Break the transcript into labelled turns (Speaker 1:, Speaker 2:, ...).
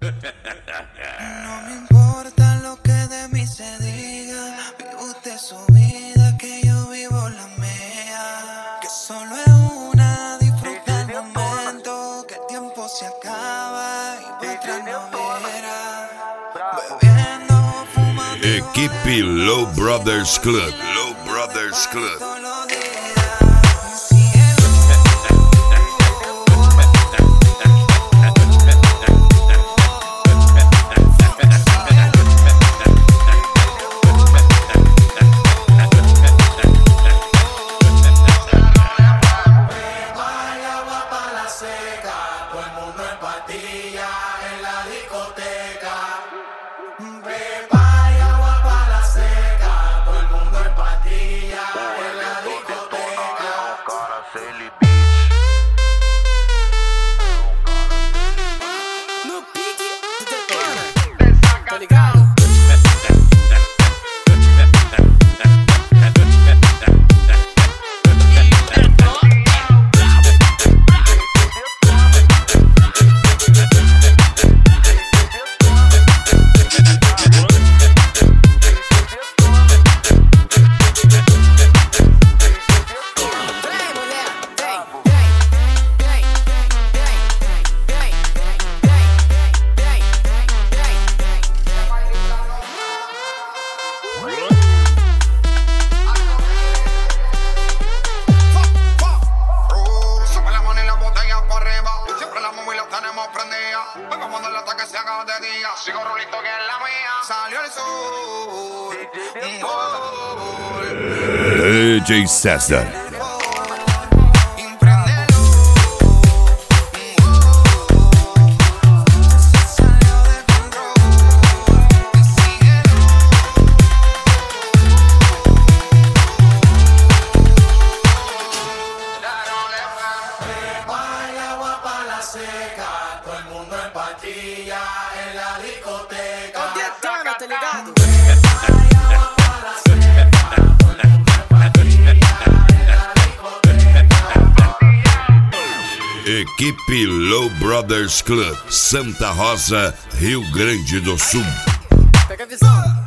Speaker 1: No me importa lo que de mí se diga, vive usted su vida, que yo vivo la mía. Que solo es una, disfruta el momento, que el tiempo se acaba y para atrás no verá. Bebiendo, fumando.
Speaker 2: Equipe Low Brothers Club. Low Brothers Club.
Speaker 3: Todo el mundo en patilla en la discoteca. Pepa y agua para la seca. Todo el mundo en patilla en la discoteca.
Speaker 4: No pique, tu detona, tá ligado?
Speaker 3: Vengo cuando el ataque se haga de día. Sigo rulito que es la mía. Salió el sol.
Speaker 2: DJ César.
Speaker 3: Seca, todo el mundo en patilla en la discoteca.
Speaker 4: Tá detona, tá ligado?
Speaker 2: Equipe Low Brothers Club, Santa Rosa, Rio Grande do Sul.
Speaker 4: Pega a visão.